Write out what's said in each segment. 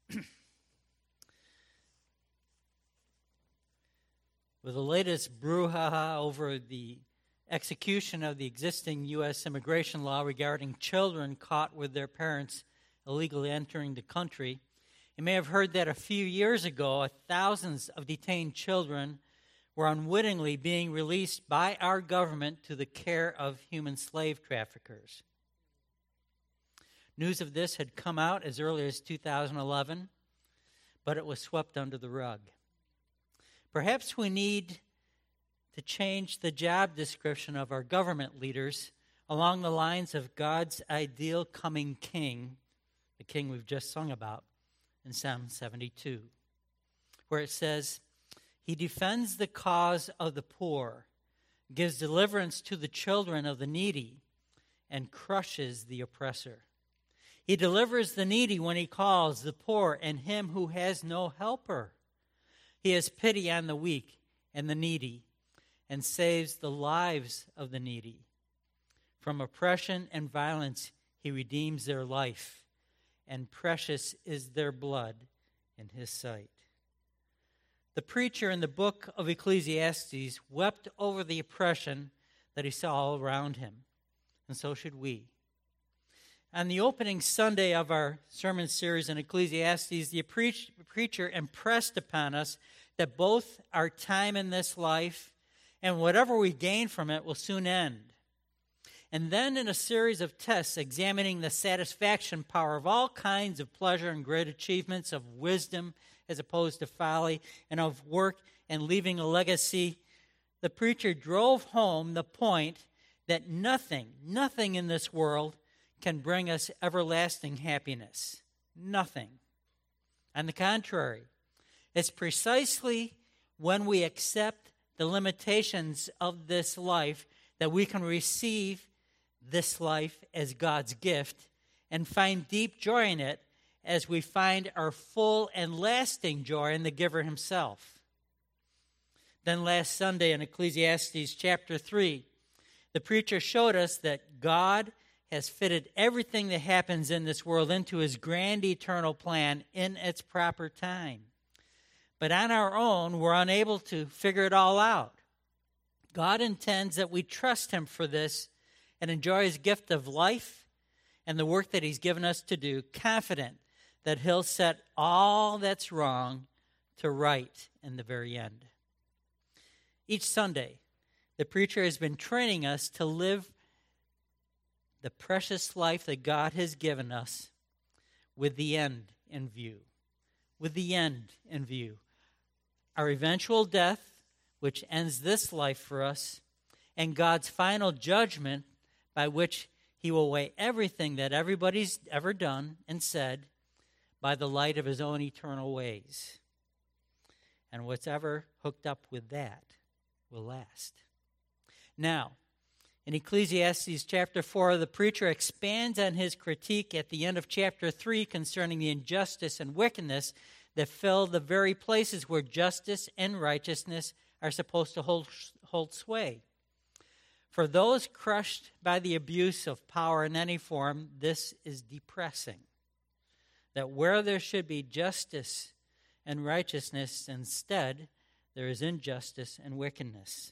With the latest brouhaha over the execution of the existing U.S. immigration law regarding children caught with their parents illegally entering the country, you may have heard that a few years ago, thousands of detained children were unwittingly being released by our government to the care of human slave traffickers. News of this had come out as early as 2011, but it was swept under the rug. Perhaps we need to change the job description of our government leaders along the lines of God's ideal coming king, the king we've just sung about in Psalm 72, where it says, "He defends the cause of the poor, gives deliverance to the children of the needy, and crushes the oppressor. He delivers the needy when he calls, the poor and him who has no helper. He has pity on the weak and the needy, and saves the lives of the needy. From oppression and violence he redeems their life, and precious is their blood in his sight." The preacher in the book of Ecclesiastes wept over the oppression that he saw all around him, and so should we. On the opening Sunday of our sermon series in Ecclesiastes, the preacher impressed upon us that both our time in this life and whatever we gain from it will soon end. And then in a series of tests examining the satisfaction power of all kinds of pleasure and great achievements, of wisdom as opposed to folly, and of work and leaving a legacy, the preacher drove home the point that nothing in this world can bring us everlasting happiness. Nothing. On the contrary, it's precisely when we accept the limitations of this life that we can receive this life as God's gift and find deep joy in it as we find our full and lasting joy in the giver himself. Then last Sunday in Ecclesiastes chapter 3, the preacher showed us that God has fitted everything that happens in this world into his grand eternal plan in its proper time. But on our own, we're unable to figure it all out. God intends that we trust him for this and enjoy his gift of life and the work that he's given us to do, confident that he'll set all that's wrong to right in the very end. Each Sunday, the preacher has been training us to live the precious life that God has given us with the end in view. With the end in view. Our eventual death, which ends this life for us, and God's final judgment by which he will weigh everything that everybody's ever done and said by the light of his own eternal ways. And what's ever hooked up with that will last. Now, in Ecclesiastes chapter 4, the preacher expands on his critique at the end of chapter 3 concerning the injustice and wickedness that fill the very places where justice and righteousness are supposed to hold sway. For those crushed by the abuse of power in any form, this is depressing. That where there should be justice and righteousness, instead, there is injustice and wickedness.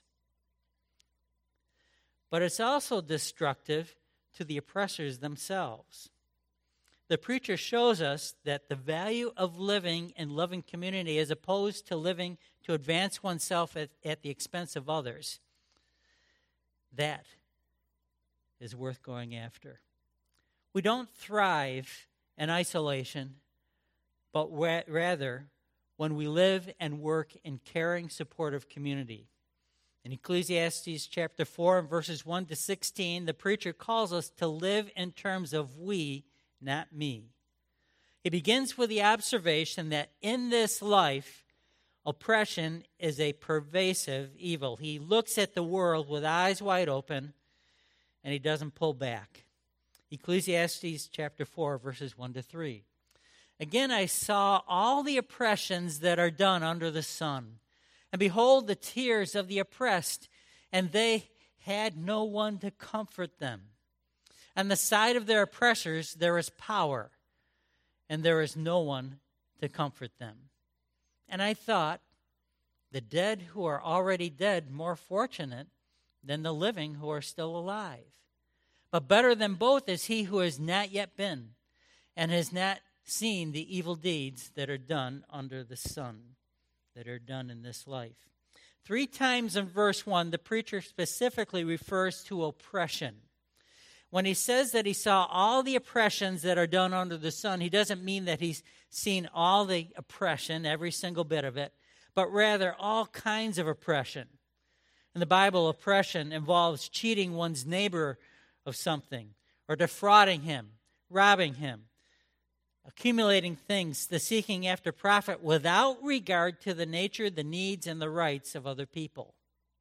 But it's also destructive to the oppressors themselves. The preacher shows us that the value of living in loving community as opposed to living to advance oneself at the expense of others, that is worth going after. We don't thrive in isolation, but rather when we live and work in caring, supportive community. In Ecclesiastes chapter 4 and verses 1 to 16, the preacher calls us to live in terms of we, not me. He begins with the observation that in this life, oppression is a pervasive evil. He looks at the world with eyes wide open, and he doesn't pull back. Ecclesiastes chapter 4, verses 1 to 3. Again, I saw all the oppressions that are done under the sun. And behold, the tears of the oppressed, and they had no one to comfort them. On the side of their oppressors there is power, and there is no one to comfort them. And I thought, the dead who are already dead more fortunate than the living who are still alive. But better than both is he who has not yet been and has not seen the evil deeds that are done under the sun, that are done in this life. 3 times in verse 1, the preacher specifically refers to oppression. When he says that he saw all the oppressions that are done under the sun, he doesn't mean that he's seen all the oppression, every single bit of it, but rather all kinds of oppression. In the Bible, oppression involves cheating one's neighbor of something, or defrauding him, robbing him, accumulating things, the seeking after profit without regard to the nature, the needs, and the rights of other people.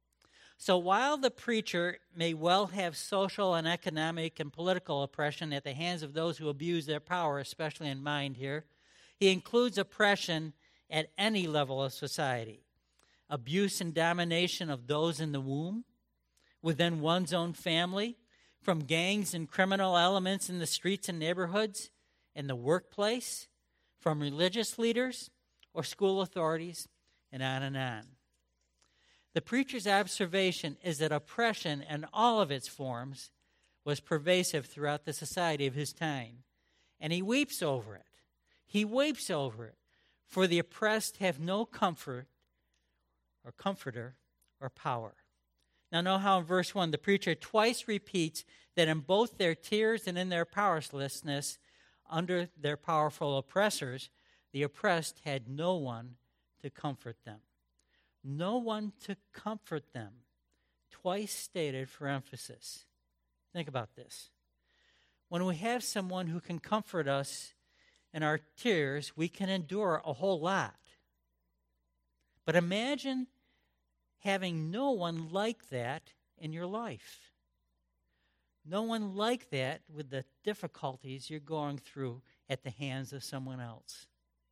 So while the preacher may well have social and economic and political oppression at the hands of those who abuse their power, especially in mind here, he includes oppression at any level of society. Abuse and domination of those in the womb, within one's own family, from gangs and criminal elements in the streets and neighborhoods, in the workplace, from religious leaders or school authorities, and on and on. The preacher's observation is that oppression in all of its forms was pervasive throughout the society of his time, and he weeps over it. He weeps over it, for the oppressed have no comfort or comforter or power. Now, know how in verse 1 the preacher twice repeats that in both their tears and in their powerlessness under their powerful oppressors, the oppressed had no one to comfort them. No one to comfort them. Twice stated for emphasis. Think about this. When we have someone who can comfort us in our tears, we can endure a whole lot. But imagine having no one like that in your life. No one like that with the difficulties you're going through at the hands of someone else.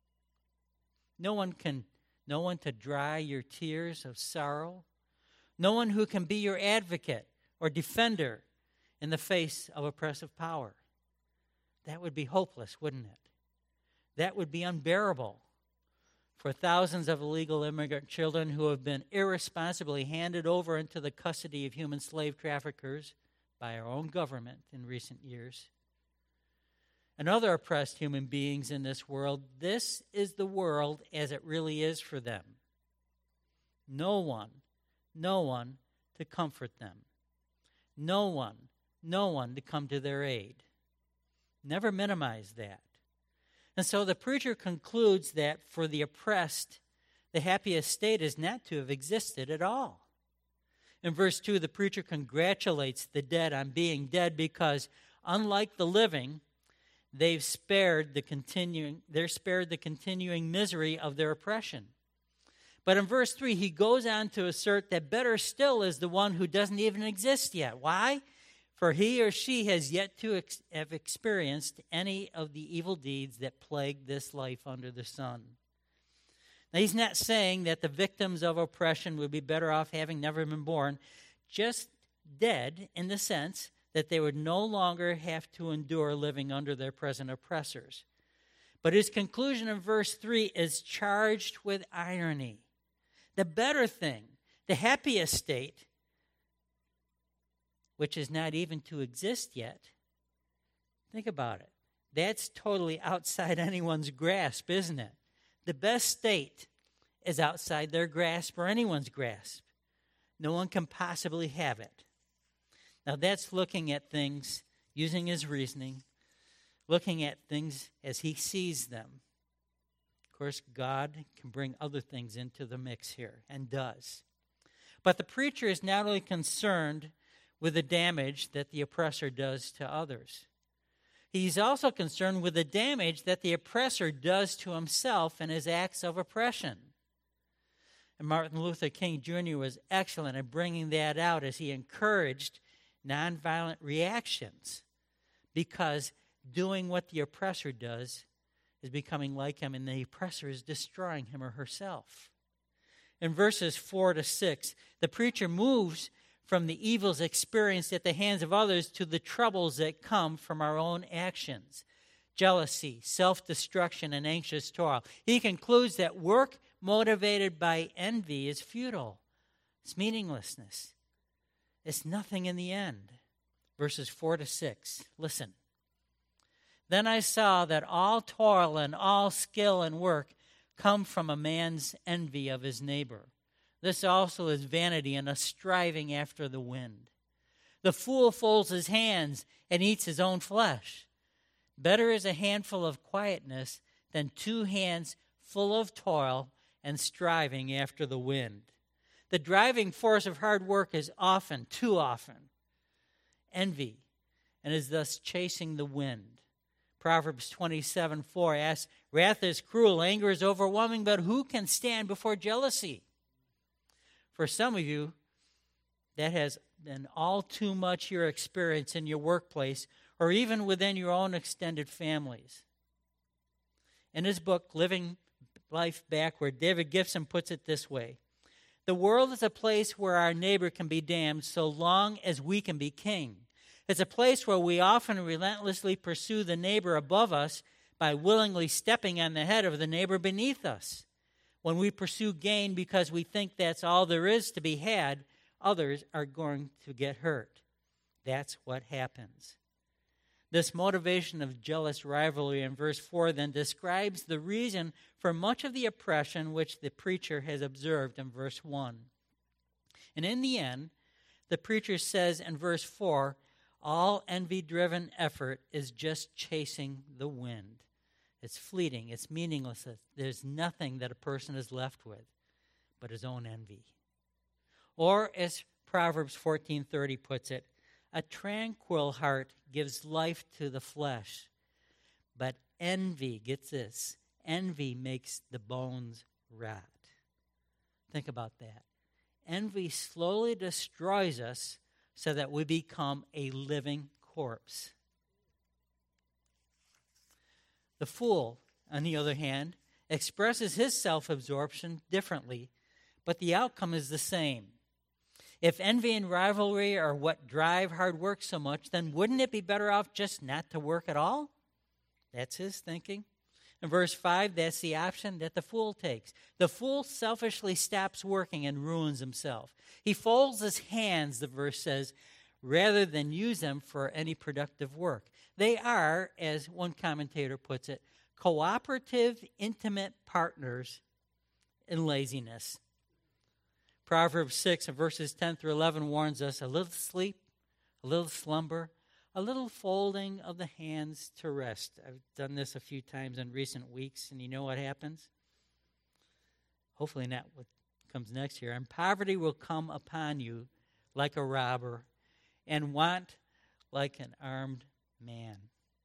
No one to dry your tears of sorrow. No one who can be your advocate or defender in the face of oppressive power. That would be hopeless, wouldn't it? That would be unbearable for thousands of illegal immigrant children who have been irresponsibly handed over into the custody of human slave traffickers by our own government in recent years. And other oppressed human beings in this world, this is the world as it really is for them. No one to comfort them. No one to come to their aid. Never minimize that. And so the preacher concludes that for the oppressed, the happiest state is not to have existed at all. In verse 2, the preacher congratulates the dead on being dead because, unlike the living, they're spared the continuing misery of their oppression. But in verse 3, he goes on to assert that better still is the one who doesn't even exist yet. Why? For he or she has yet to have experienced any of the evil deeds that plague this life under the sun. Now, he's not saying that the victims of oppression would be better off having never been born, just dead in the sense that they would no longer have to endure living under their present oppressors. But his conclusion in verse 3 is charged with irony. The better thing, the happiest state, which is not even to exist yet, think about it. That's totally outside anyone's grasp, isn't it? The best state is outside their grasp or anyone's grasp. No one can possibly have it. Now that's looking at things, using his reasoning, looking at things as he sees them. Of course, God can bring other things into the mix here, and does. But the preacher is not only concerned with the damage that the oppressor does to others. He's also concerned with the damage that the oppressor does to himself in his acts of oppression. And Martin Luther King Jr. was excellent at bringing that out as he encouraged nonviolent reactions, because doing what the oppressor does is becoming like him, and the oppressor is destroying him or herself. In verses 4 to 6, the preacher moves from the evils experienced at the hands of others to the troubles that come from our own actions. jealousy, self-destruction, and anxious toil. He concludes that work motivated by envy is futile. It's meaninglessness. It's nothing in the end. Verses 4 to 6. Listen. Then I saw that all toil and all skill and work come from a man's envy of his neighbor. This also is vanity and a striving after the wind. The fool folds his hands and eats his own flesh. Better is a handful of quietness than 2 hands full of toil and striving after the wind. The driving force of hard work is often, too often, envy, and is thus chasing the wind. Proverbs 27:4 asks, wrath is cruel, anger is overwhelming, but who can stand before jealousy? For some of you, that has been all too much your experience in your workplace or even within your own extended families. In his book, Living Life Backward, David Gibson puts it this way. The world is a place where our neighbor can be damned so long as we can be king. It's a place where we often relentlessly pursue the neighbor above us by willingly stepping on the head of the neighbor beneath us. When we pursue gain because we think that's all there is to be had, others are going to get hurt. That's what happens. This motivation of jealous rivalry in verse 4 then describes the reason for much of the oppression which the preacher has observed in verse 1. And in the end, the preacher says in verse 4, all envy-driven effort is just chasing the wind. It's fleeting, it's meaningless. There's nothing that a person is left with but his own envy. Or as Proverbs 14:30 puts it, a tranquil heart gives life to the flesh, but envy, get this, envy makes the bones rot. Think about that. Envy slowly destroys us so that we become a living corpse. The fool, on the other hand, expresses his self-absorption differently, but the outcome is the same. If envy and rivalry are what drive hard work so much, then wouldn't it be better off just not to work at all? That's his thinking. In verse 5, that's the option that the fool takes. The fool selfishly stops working and ruins himself. He folds his hands, the verse says, rather than use them for any productive work. They are, as one commentator puts it, cooperative, intimate partners in laziness. Proverbs 6, verses 10 through 11 warns us, a little sleep, a little slumber, a little folding of the hands to rest. I've done this a few times in recent weeks, and you know what happens? Hopefully not what comes next year. And poverty will come upon you like a robber, and want like an armed man.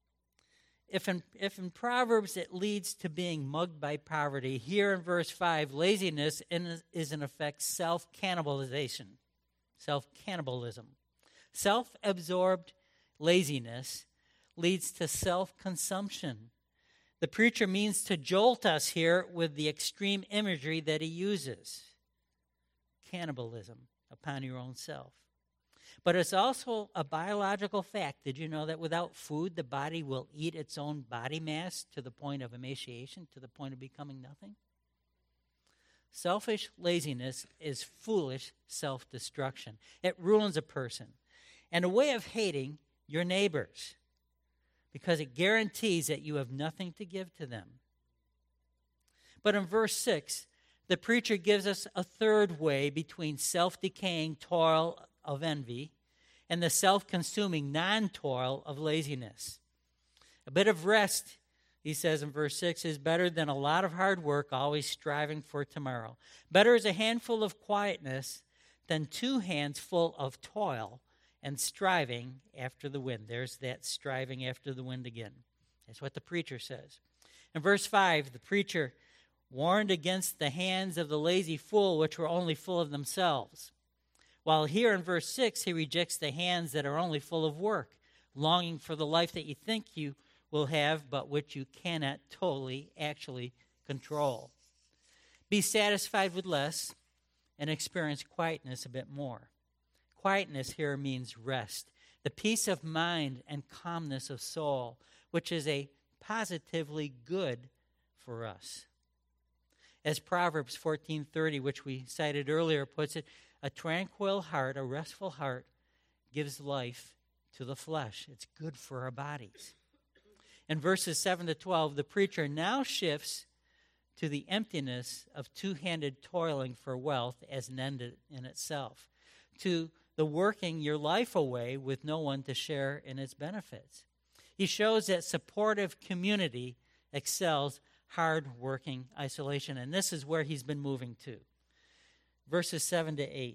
If in Proverbs it leads to being mugged by poverty, here in verse 5, laziness is in effect self-cannibalization, self-cannibalism. Self-absorbed laziness leads to self-consumption. The preacher means to jolt us here with the extreme imagery that he uses. Cannibalism upon your own self. But it's also a biological fact. Did you know that without food, the body will eat its own body mass to the point of emaciation, to the point of becoming nothing? Selfish laziness is foolish self-destruction. It ruins a person. And a way of hating your neighbors, because it guarantees that you have nothing to give to them. But in verse 6, the preacher gives us a third way between self-decaying toil of envy and the self-consuming non-toil of laziness. A bit of rest, he says in verse 6, is better than a lot of hard work, always striving for tomorrow. Better is a handful of quietness than 2 hands full of toil and striving after the wind. There's that striving after the wind again. That's what the preacher says. In verse 5, the preacher warned against the hands of the lazy fool, which were only full of themselves. While here in verse 6, he rejects the hands that are only full of work, longing for the life that you think you will have, but which you cannot totally actually control. Be satisfied with less and experience quietness a bit more. Quietness here means rest, the peace of mind and calmness of soul, which is a positively good for us. As Proverbs 14:30, which we cited earlier, puts it, a tranquil heart, a restful heart, gives life to the flesh. It's good for our bodies. In verses 7 to 12, the preacher now shifts to the emptiness of two-handed toiling for wealth as an end in itself, to the working your life away with no one to share in its benefits. He shows that supportive community excels hard-working isolation, and this is where he's been moving to. Verses 7 to 8.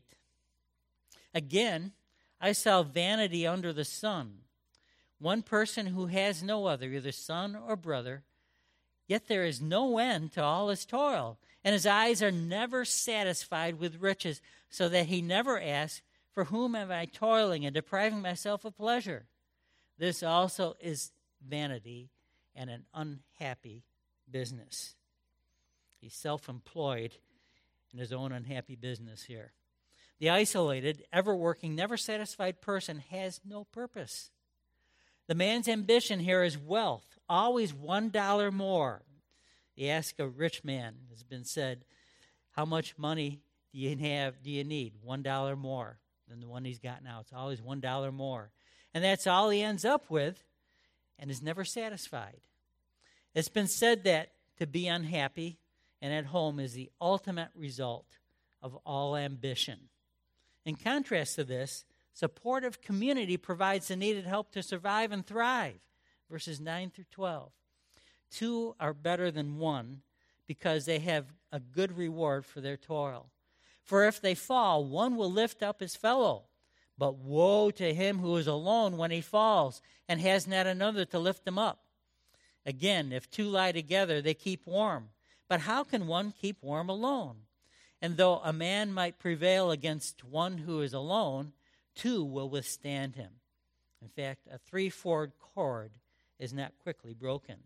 Again, I saw vanity under the sun. One person who has no other, either son or brother, yet there is no end to all his toil, and his eyes are never satisfied with riches, so that he never asks, for whom am I toiling and depriving myself of pleasure? This also is vanity and an unhappy business. He's self-employed in his own unhappy business here. The isolated, ever-working, never-satisfied person has no purpose. The man's ambition here is wealth, always $1 more. You ask a rich man, has been said, how much money do you need? $1 more than the one he's got now. It's always $1 more. And that's all he ends up with and is never satisfied. It's been said that to be unhappy and at home is the ultimate result of all ambition. In contrast to this, supportive community provides the needed help to survive and thrive. Verses 9 through 12. Two are better than one because they have a good reward for their toil. For if they fall, one will lift up his fellow. But woe to him who is alone when he falls and has not another to lift him up. Again, if two lie together, they keep warm. But how can one keep warm alone? And though a man might prevail against one who is alone, two will withstand him. In fact, a three-fold cord is not quickly broken.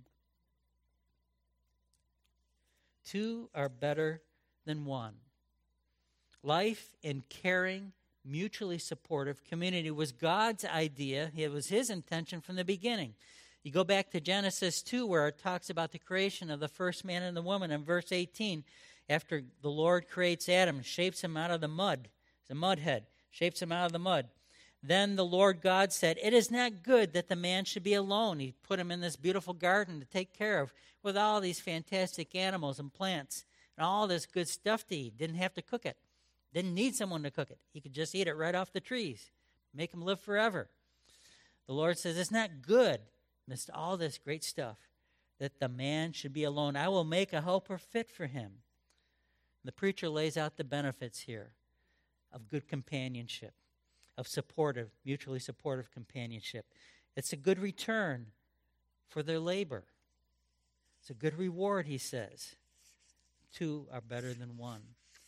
Two are better than one. Life in caring, mutually supportive community was God's idea. It was his intention from the beginning. You go back to Genesis 2 where it talks about the creation of the first man and the woman. In verse 18, after the Lord creates Adam, shapes him out of the mud. He's a mudhead, shapes him out of the mud. Then the Lord God said, it is not good that the man should be alone. He put him in this beautiful garden to take care of with all these fantastic animals and plants and all this good stuff to eat. Didn't have to cook it. Didn't need someone to cook it. He could just eat it right off the trees. Make him live forever. The Lord says, it's not good, amidst all this great stuff, that the man should be alone. I will make a helper fit for him. The preacher lays out the benefits here of good companionship, of supportive, mutually supportive companionship. It's a good return for their labor. It's a good reward, he says. Two are better than one.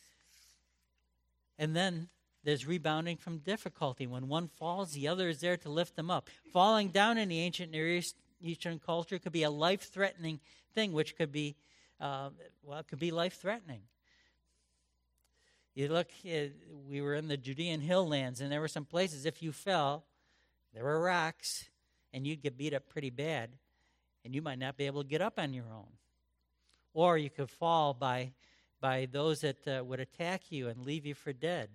And then there's rebounding from difficulty. When one falls, the other is there to lift them up. Falling down in the ancient Near Eastern culture could be a life-threatening thing, which could be, it could be life-threatening. You look, we were in the Judean hill lands, and there were some places, if you fell, there were rocks, and you'd get beat up pretty bad, and you might not be able to get up on your own. Or you could fall by those that would attack you and leave you for dead.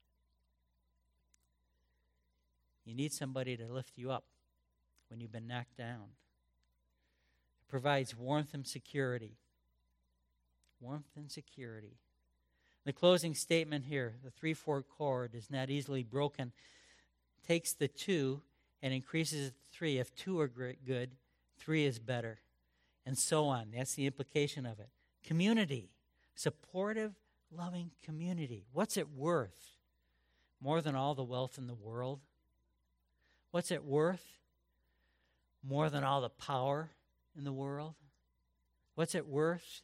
You need somebody to lift you up when you've been knocked down. It provides warmth and security. Warmth and security. The closing statement here, the three-fold cord is not easily broken, takes the two and increases it to three. If two are good, three is better, and so on. That's the implication of it. Community, supportive, loving community. What's it worth? More than all the wealth in the world? What's it worth? More than all the power in the world? What's it worth?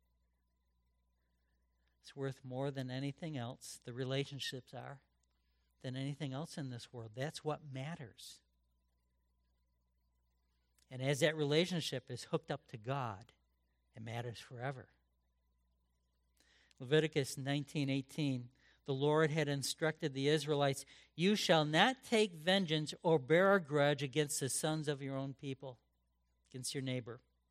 It's worth more than anything else. The relationships are than anything else in this world. That's what matters. And as that relationship is hooked up to God, it matters forever. Leviticus 19:18, the Lord had instructed the Israelites, you shall not take vengeance or bear a grudge against the sons of your own people, against your neighbor.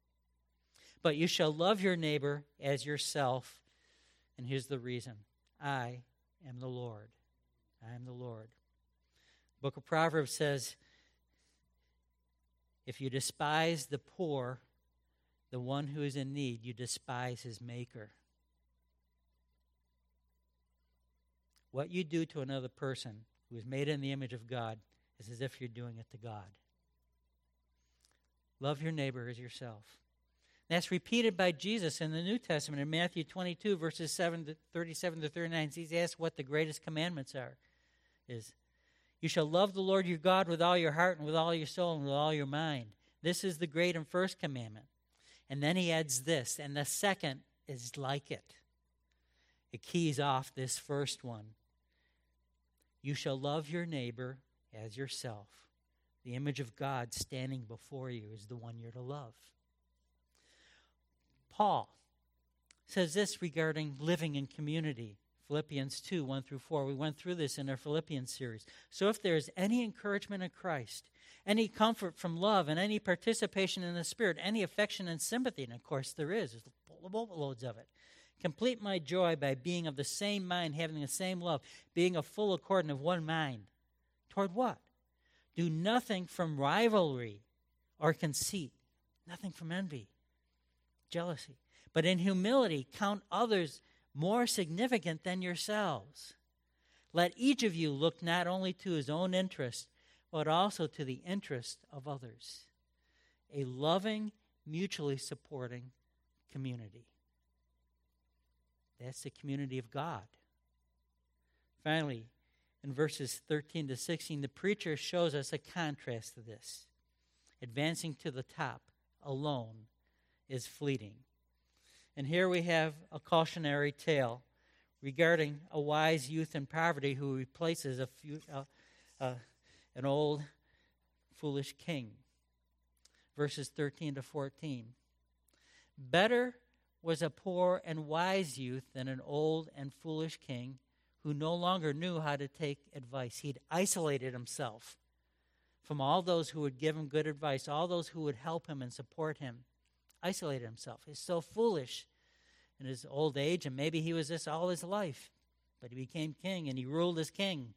But you shall love your neighbor as yourself. And here's the reason. I am the Lord. I am the Lord. The book of Proverbs says, if you despise the poor, the one who is in need, you despise his maker. What you do to another person who is made in the image of God is as if you're doing it to God. Love your neighbor as yourself. That's repeated by Jesus in the New Testament in Matthew 22, verses 37 to 39. He's asked what the greatest commandments are. You shall love the Lord your God with all your heart and with all your soul and with all your mind. This is the great and first commandment. And then he adds this, and the second is like it. It keys off this first one. You shall love your neighbor as yourself. The image of God standing before you is the one you're to love. Paul says this regarding living in community. Philippians 2, 1 through 4. We went through this in our Philippians series. So if there is any encouragement in Christ, any comfort from love, and any participation in the Spirit, any affection and sympathy, and of course there is, there's boatloads of it. Complete my joy by being of the same mind, having the same love, being of full accord and of one mind. Toward what? Do nothing from rivalry or conceit, nothing from envy, jealousy, but in humility count others more significant than yourselves. Let each of you look not only to his own interest, but also to the interest of others. A loving, mutually supporting community. That's the community of God. Finally, in verses 13 to 16, the preacher shows us a contrast to this. Advancing to the top alone is fleeting. And here we have a cautionary tale regarding a wise youth in poverty who replaces an old, foolish king. Verses 13 to 14. Better was a poor and wise youth than an old and foolish king who no longer knew how to take advice. He'd isolated himself from all those who would give him good advice, all those who would help him and support him. Isolated himself. He's so foolish in his old age, and maybe he was this all his life. But he became king, and he ruled as king.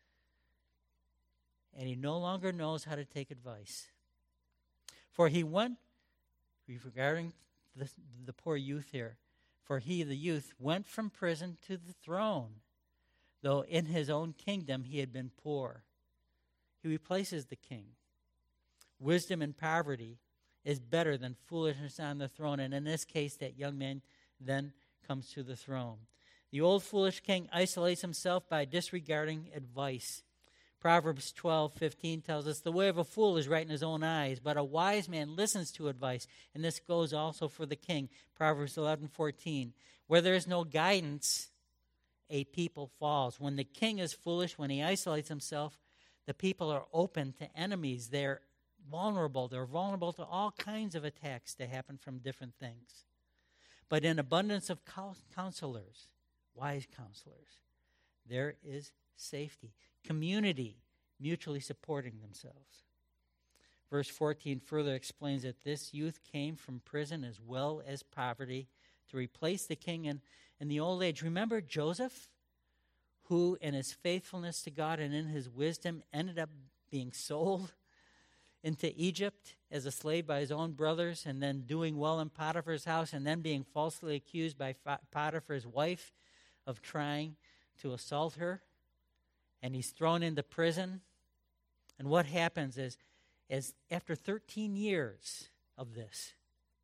And he no longer knows how to take advice. For he went, regarding the poor youth here, for he, the youth, went from prison to the throne, though in his own kingdom he had been poor. He replaces the king. Wisdom in poverty is better than foolishness on the throne. And in this case, that young man then comes to the throne. The old foolish king isolates himself by disregarding advice. Proverbs 12:15 tells us, the way of a fool is right in his own eyes, but a wise man listens to advice. And this goes also for the king. Proverbs 11:14, where there is no guidance, a people falls. When the king is foolish, when he isolates himself, the people are open to enemies. They're vulnerable. They're vulnerable to all kinds of attacks that happen from different things. But in abundance of counselors, wise counselors, there is safety. Community, mutually supporting themselves. Verse 14 further explains that this youth came from prison as well as poverty to replace the king in the old age. Remember Joseph, who in his faithfulness to God and in his wisdom ended up being sold into Egypt as a slave by his own brothers, and then doing well in Potiphar's house, and then being falsely accused by Potiphar's wife of trying to assault her. And he's thrown into prison. And what happens is after 13 years of this,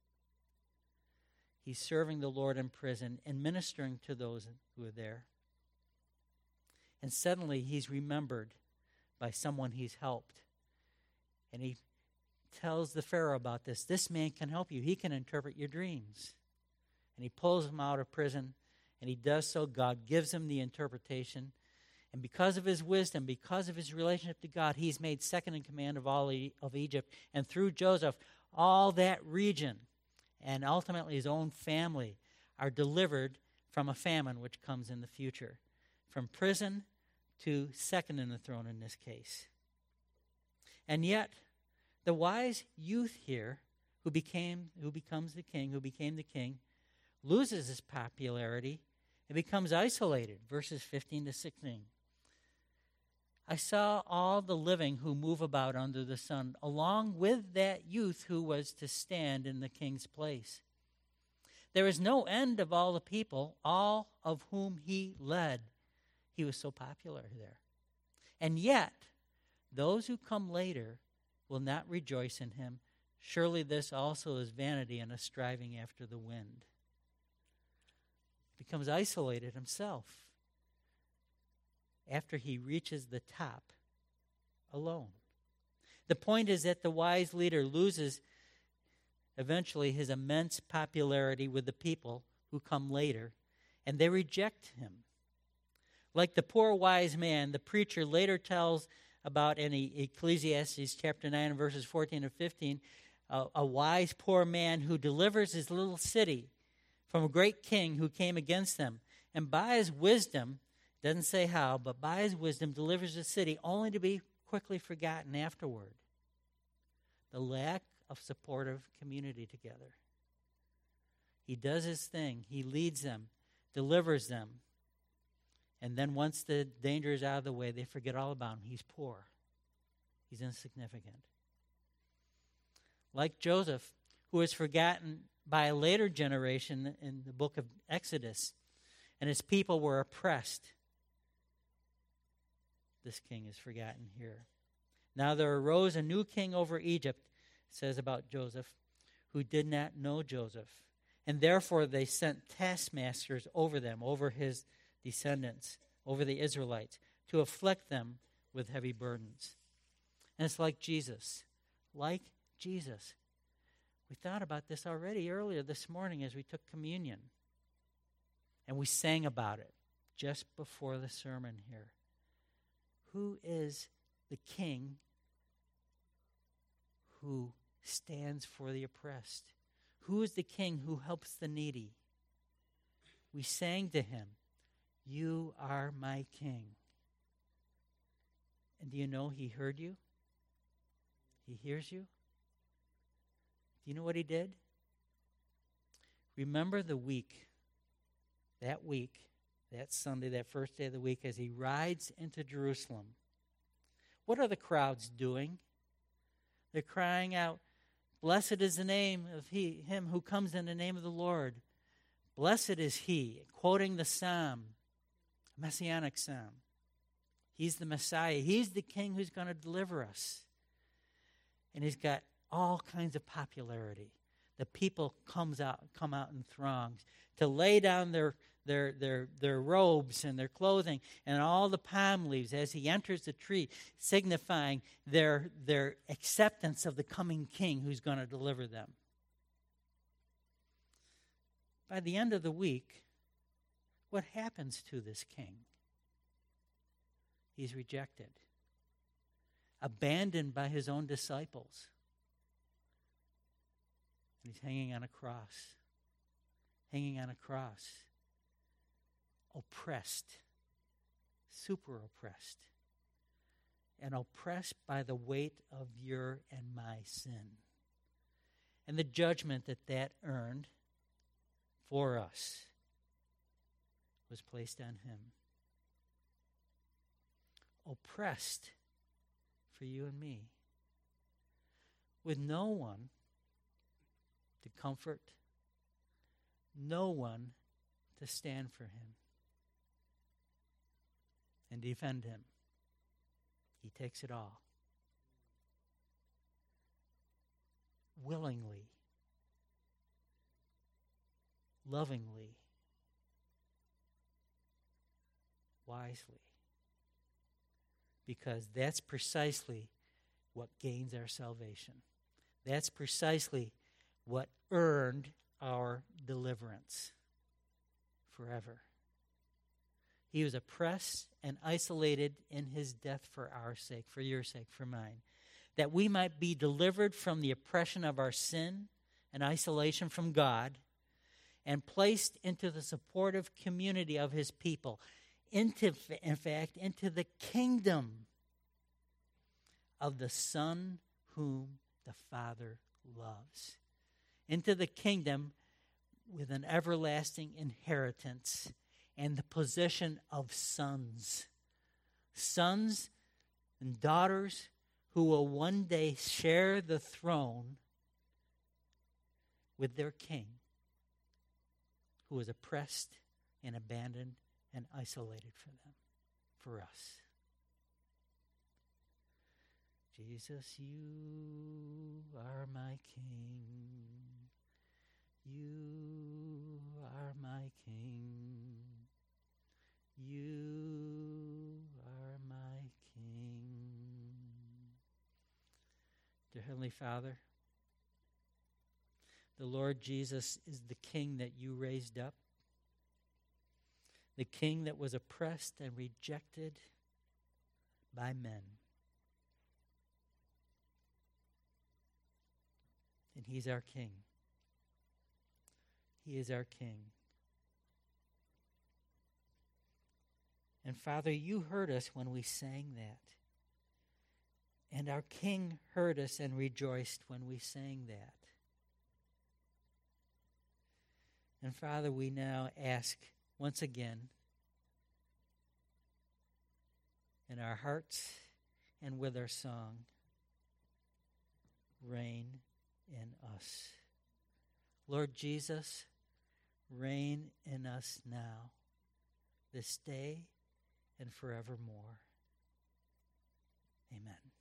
he's serving the Lord in prison and ministering to those who are there. And suddenly he's remembered by someone he's helped. And he tells the Pharaoh about this. This man can help you. He can interpret your dreams. And he pulls him out of prison, and he does so. God gives him the interpretation. And because of his wisdom, because of his relationship to God, he's made second in command of all of Egypt. And through Joseph, all that region and ultimately his own family are delivered from a famine which comes in the future. From prison to second in the throne in this case. And yet, the wise youth here, who became the king, loses his popularity and becomes isolated. Verses 15 to 16. I saw all the living who move about under the sun, along with that youth who was to stand in the king's place. There is no end of all the people, all of whom he led. He was so popular there. And yet, those who come later will not rejoice in him. Surely this also is vanity and a striving after the wind. Becomes isolated himself after he reaches the top alone. The point is that the wise leader loses eventually his immense popularity with the people who come later, and they reject him. Like the poor wise man, the preacher later tells about in Ecclesiastes chapter 9, verses 14 and 15, a wise poor man who delivers his little city from a great king who came against them. And by his wisdom, doesn't say how, but by his wisdom delivers the city only to be quickly forgotten afterward. The lack of supportive community together. He does his thing. He leads them, delivers them. And then once the danger is out of the way, they forget all about him. He's poor. He's insignificant. Like Joseph, who is forgotten by a later generation in the book of Exodus, and his people were oppressed. This king is forgotten here. Now there arose a new king over Egypt, says about Joseph, who did not know Joseph. And therefore they sent taskmasters over them, over his descendants, over the Israelites, to afflict them with heavy burdens. And it's like Jesus. Like Jesus. We thought about this already earlier this morning as we took communion. And we sang about it just before the sermon here. Who is the king who stands for the oppressed? Who is the king who helps the needy? We sang to him, "You are my king." And do you know he heard you? He hears you. Do you know what he did? Remember the week, that Sunday, that first day of the week, as he rides into Jerusalem. What are the crowds doing? They're crying out, "Blessed is the name of him who comes in the name of the Lord. Blessed is he," quoting the psalm, Messianic psalm. He's the Messiah. He's the king who's going to deliver us. And he's got all kinds of popularity. The people come out in throngs to lay down their robes and their clothing and all the palm leaves as he enters the tree, signifying their acceptance of the coming king who's going to deliver them. By the end of the week, what happens to this king? He's rejected, abandoned by his own disciples. And he's hanging on a cross. Oppressed, super oppressed, and oppressed by the weight of your and my sin. And the judgment that earned for us was placed on him. Oppressed for you and me, with no one to comfort, no one to stand for him and defend him. He takes it all. Willingly, lovingly, wisely. Because that's precisely what gains our salvation. That's precisely what earned our deliverance forever. He was oppressed and isolated in his death for our sake, for your sake, for mine, that we might be delivered from the oppression of our sin and isolation from God and placed into the supportive community of his people, into the kingdom of the Son whom the Father loves. into the kingdom with an everlasting inheritance and the position of sons. Sons and daughters who will one day share the throne with their king, who was oppressed and abandoned and isolated for us. Jesus, you are my King. You are my King. You are my King. Dear Heavenly Father, the Lord Jesus is the King that you raised up, the King that was oppressed and rejected by men. And he's our King. He is our King. And Father, you heard us when we sang that. And our King heard us and rejoiced when we sang that. And Father, we now ask once again in our hearts and with our song, reign in us. Lord Jesus, reign in us now, this day and forevermore. Amen.